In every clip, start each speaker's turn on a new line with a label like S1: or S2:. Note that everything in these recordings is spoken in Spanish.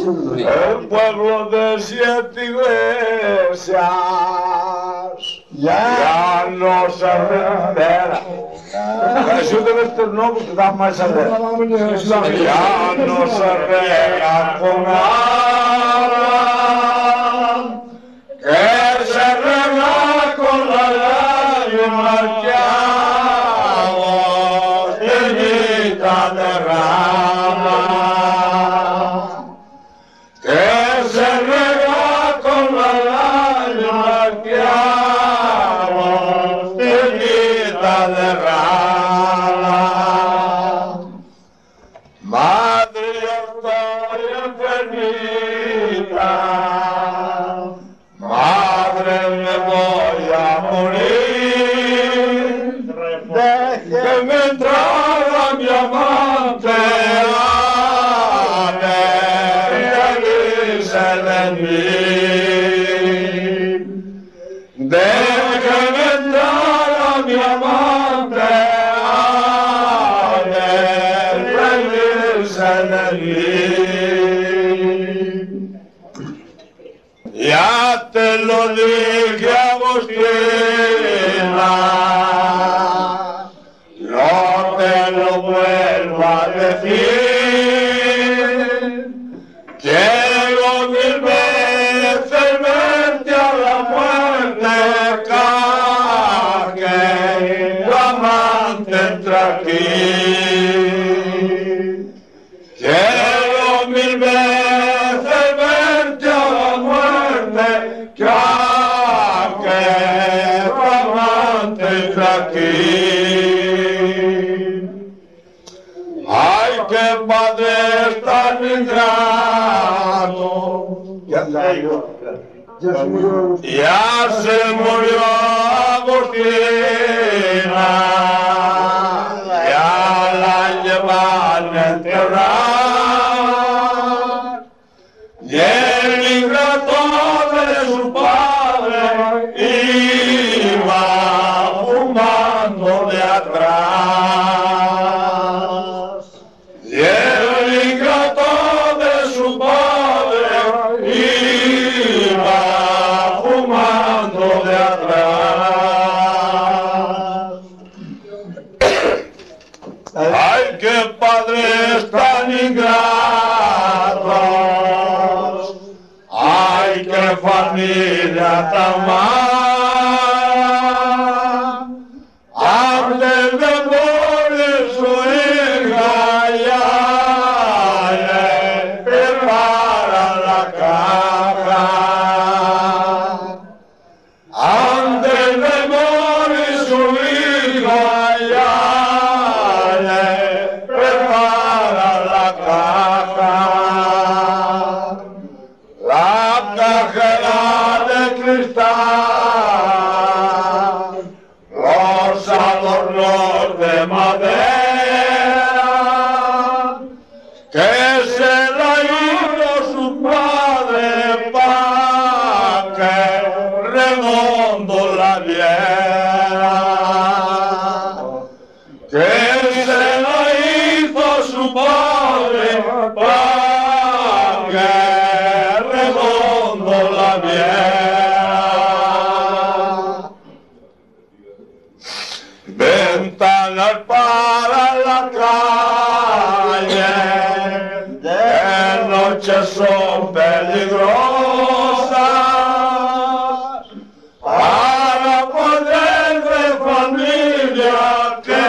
S1: El pueblo de 7 iglesias ya no se revela. Ayúdame este nombre que da más a ver. Ya no se revela con nada, que se revela con la lágrima que hago tenita derrama. Que se revela con la lágrima que hago tenita derrama. Madre, yo estoy enfermita, madre, me voy a morir, déjeme entrar a mi amante, de mí. Déjeme entrar a mi amante, reírse de mí. Ya te lo dije, Agustina, no te lo vuelvo a decir. Quiero 1000 veces verte a la muerte, que tu amante entra aquí. Quiero 1000 veces verte a la muerte, que tu amante entra aquí. Ay, qué padre tan ingrato. Ya se murió Agustina, ya la llevan a enterrar, y el ingrato de su padre iba fumando de atrás, y el ingrato de su padre iba fumando de atrás. Ay, qué padres tan ingratos, ay, qué familia tan mala, antes de morir su hija ya le prepara la caja. Antes de morir su hija ya le prepara la caja. La caja era de cristal, los adornos de madera, que se la hizo su padre pa' que redondo la viera, que se la hizo su padre pa' que redondo la viera. Ventanas para la calle, de noche son peligrosas, para poder de familia que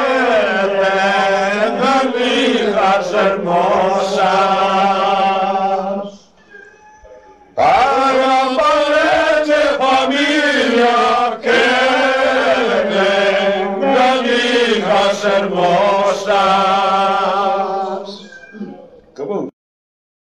S1: tengan hijas hermosas. Para poder de familia que tengan hijas hermosas.